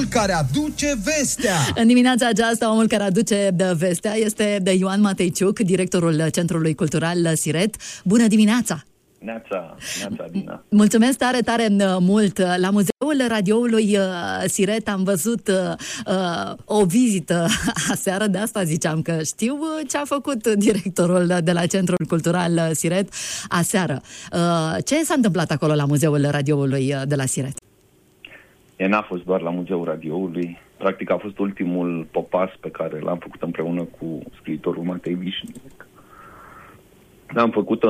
care aduce vestea. În dimineața aceasta, omul care aduce vestea este de Ioan Mateiciuc, directorul Centrului Cultural Siret. Bună dimineața! Neața, Dina. Mulțumesc tare mult. La Muzeul Radioului Siret am văzut o vizită aseară, de asta ziceam că știu ce a făcut directorul de la Centrul Cultural Siret aseară. Ce s-a întâmplat acolo la Muzeul Radioului de la Siret? N-a fost doar la Muzeul Radioului. Practic a fost ultimul popas pe care l-am făcut împreună cu scriitorul Matei Vișnic. L-am făcut,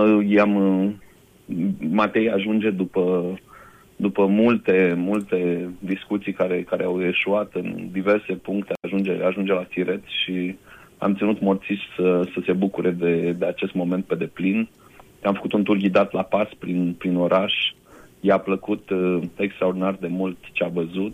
Matei ajunge după multe discuții care au eșuat în diverse puncte, ajunge la Siret și am ținut morțiși să se bucure de acest moment pe deplin. Am făcut un tur ghidat la pas prin oraș. I-a plăcut extraordinar de mult ce a văzut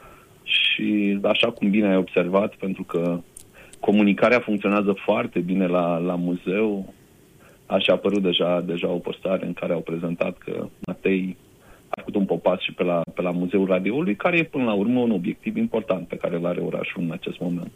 și așa cum bine ai observat, pentru că comunicarea funcționează foarte bine la muzeu. Așa a apărut deja o postare în care au prezentat că Matei a făcut un popas și pe la Muzeul Radioului, care e până la urmă un obiectiv important pe care îl are orașul în acest moment.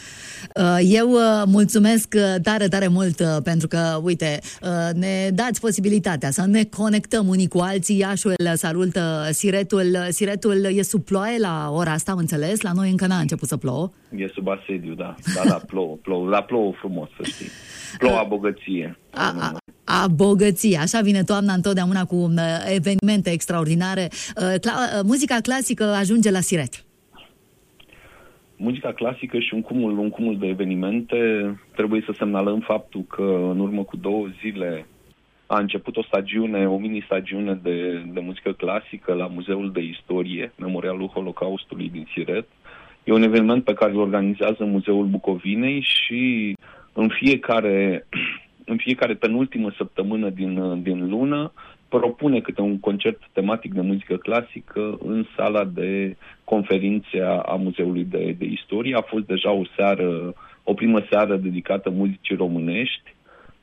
Eu mulțumesc tare mult pentru că, uite, ne dați posibilitatea să ne conectăm unii cu alții. Iașul salută Siretul. Siretul e sub ploaie la ora asta, am înțeles? La noi încă n-a început să plouă. E sub asediu, da, plouă frumos, să știi. Plouă a bogăție. A bogăție, așa vine toamna întotdeauna cu evenimente extraordinare. Muzica clasică ajunge la Siret. Muzica clasică și un cumul de evenimente. Trebuie să semnalăm faptul că în urmă cu 2 zile a început o mini-stagiune de muzică clasică la Muzeul de Istorie, Memorialul Holocaustului din Siret. E un eveniment pe care îl organizează Muzeul Bucovinei și în fiecare penultimă săptămână din lună propune câte un concert tematic de muzică clasică în sala de conferințe a Muzeului de Istorie. A fost deja o primă seară dedicată muzicii românești,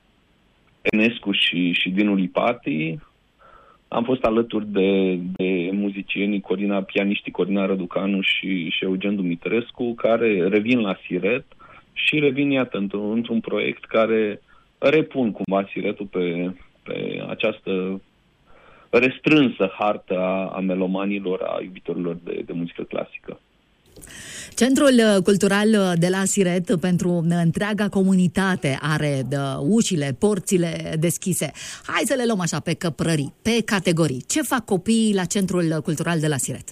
Enescu și Dinu Lipati. Am fost alături de muzicienii pianiștii Corina Răducanu și Eugen Dumitrescu, care revin la Siret și revin, iată, într-un proiect care repun cumva Siretul pe această restrânsă hartă a melomanilor, a iubitorilor de muzică clasică. Centrul Cultural de la Siret pentru întreaga comunitate are ușile, porțile deschise. Hai să le luăm așa pe căprării, pe categorii. Ce fac copiii la Centrul Cultural de la Siret?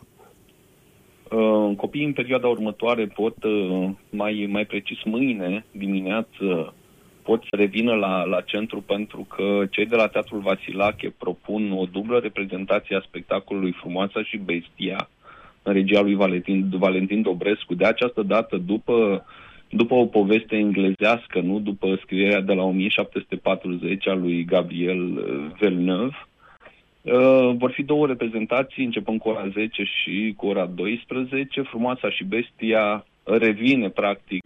Copiii în perioada următoare pot, mai precis mâine dimineață, pot să revină la centru, pentru că cei de la Teatrul Vasilache propun o dublă reprezentație a spectacolului Frumoasa și Bestia, în regia lui Valentin Dobrescu. De această dată, după o poveste englezească, nu după scrierea de la 1740 a lui Gabriel Villeneuve. Vor fi 2 reprezentații, începând cu ora 10 și cu ora 12. Frumoasa și Bestia revine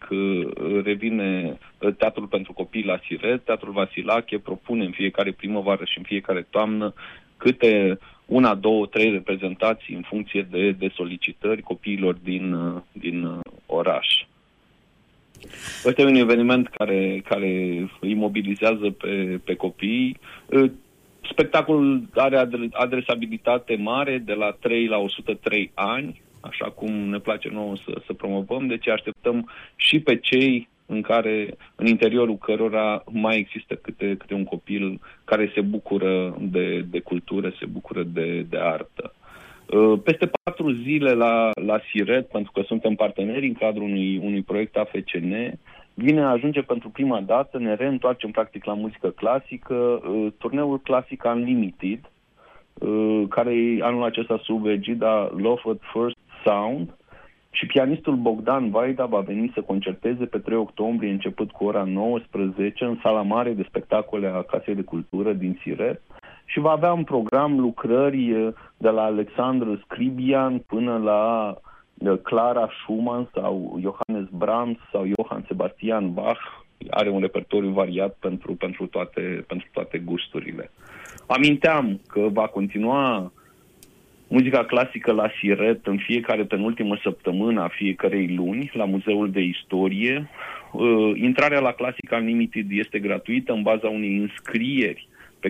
Teatrul pentru Copii la Siret. Teatrul Vasilache propune în fiecare primăvară și în fiecare toamnă câte 1, 2, 3 reprezentații în funcție de solicitări copiilor din oraș. Este un eveniment care îi mobilizează pe copii. Spectacolul are adresabilitate mare, de la 3 la 103 ani, așa cum ne place nouă să promovăm, deci așteptăm și pe cei în interiorul cărora mai există câte un copil care se bucură de cultură, se bucură de artă. Peste 4 zile la Siret, pentru că suntem parteneri în cadrul unui proiect AFCN, ajunge pentru prima dată, ne reîntoarcem practic la muzică clasică, turneul Classic Unlimited, care e anul acesta sub egida Love at First Sound, și pianistul Bogdan Vaida va veni să concerteze pe 3 octombrie, început cu ora 19, în sala mare de spectacole a Casei de Cultură din Siret, și va avea în program lucrări de la Alexandru Scribian până la Clara Schumann sau Johannes Brahms sau Johann Sebastian Bach. Are un repertoriu variat pentru toate gusturile. Aminteam că va continua muzica clasică la Siret în fiecare penultimă săptămână a fiecărei luni la Muzeul de Istorie. Intrarea la Classic Unlimited este gratuită în baza unei înscrieri pe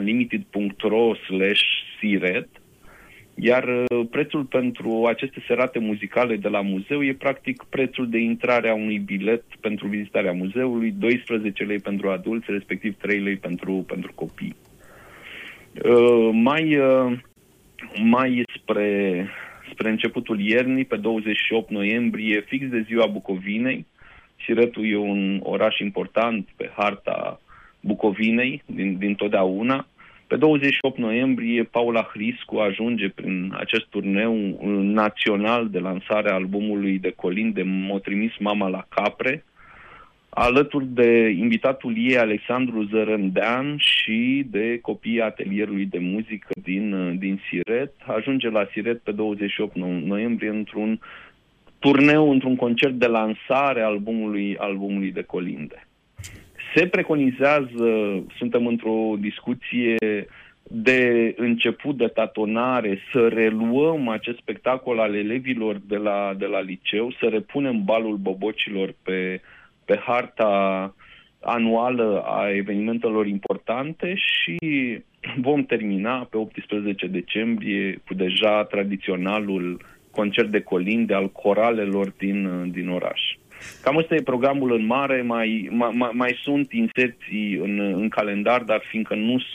classicanlimited.ro/siret, iar prețul pentru aceste serate muzicale de la muzeu e practic prețul de intrare a unui bilet pentru vizitarea muzeului, 12 lei pentru adulți, respectiv 3 lei pentru copii. Mai spre începutul iernii, pe 28 noiembrie, fix de ziua Bucovinei, Siretul e un oraș important pe harta Bucovinei din totdeauna. Pe 28 noiembrie, Paula Hriscu ajunge prin acest turneu național de lansare a albumului de colinde M-o trimis mama la Capre, alături de invitatul ei, Alexandru Zărândean, și de copiii atelierului de muzică din Siret. Ajunge la Siret pe 28 noiembrie într-un turneu, într-un concert de lansare a albumului de colinde. Se preconizează, suntem într-o discuție de început de tatonare, să reluăm acest spectacol al elevilor de la liceu, să repunem balul bobocilor pe harta anuală a evenimentelor importante și vom termina pe 18 decembrie cu deja tradiționalul concert de colinde al coralelor din oraș. Cam ăsta e programul în mare, mai sunt inserții în calendar, dar fiindcă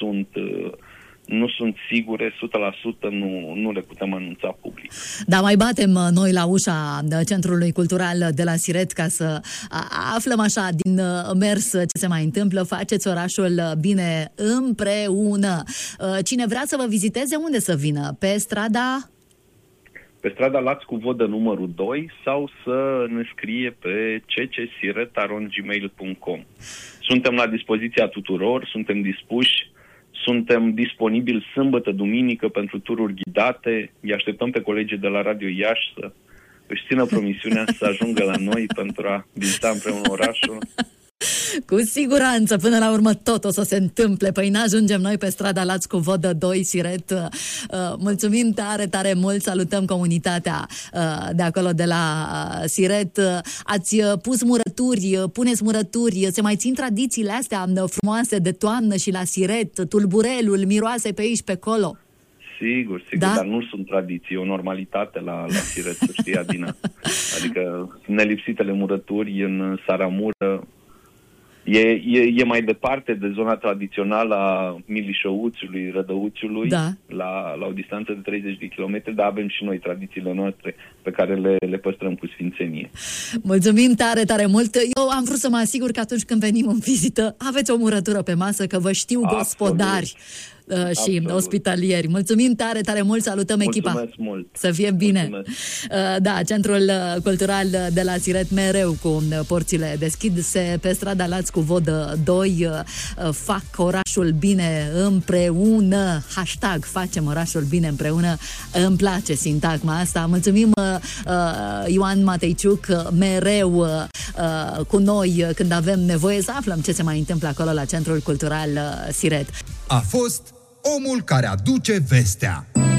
nu sunt sigure 100%, nu le putem anunța public. Da, mai batem noi la ușa Centrului Cultural de la Siret ca să aflăm așa din mers ce se mai întâmplă. Faceți orașul bine împreună. Cine vrea să vă viziteze, unde să vină? Pe strada Laț cu Vodă numărul 2 sau să ne scrie pe ccsiretaron@gmail.com. Suntem la dispoziția tuturor, suntem dispuși, suntem disponibili sâmbătă, duminică pentru tururi ghidate. Îi așteptăm pe colegii de la Radio Iași să își țină promisiunea să ajungă la noi pentru a vizita împreună orașul. Cu siguranță, până la urmă tot o să se întâmple. Păi n-ajungem noi pe strada Laț cu Vodă 2, Siret. Mulțumim tare, tare mult, salutăm comunitatea de acolo de la Siret. Ați pus murături, puneți murături, se mai țin tradițiile astea frumoase de toamnă și la Siret, tulburelul, miroase pe aici, pe acolo. Sigur, da? Dar nu sunt tradiții, e o normalitate la Siret, să știi, Adina. Adică nelipsitele murături în Saramură. E mai departe de zona tradițională a Milișăuțului, Rădăuțului, da, la o distanță de 30 de kilometri, dar avem și noi tradițiile noastre pe care le păstrăm cu sfințenie. Mulțumim tare, tare mult! Eu am vrut să mă asigur că atunci când venim în vizită aveți o murătură pe masă, că vă știu gospodari și ospitalieri. Mulțumim tare, tare mult, salutăm echipa. Mult. Să fie bine. Da, Centrul Cultural de la Siret mereu cu porțile deschise pe strada Laț cu Vodă 2. Fac orașul bine împreună. Hashtag facem orașul bine împreună. Îmi place sintagma asta. Mulțumim Ioan Mateiciuc, mereu cu noi când avem nevoie să aflăm ce se mai întâmplă acolo la Centrul Cultural Siret. A fost omul care aduce vestea.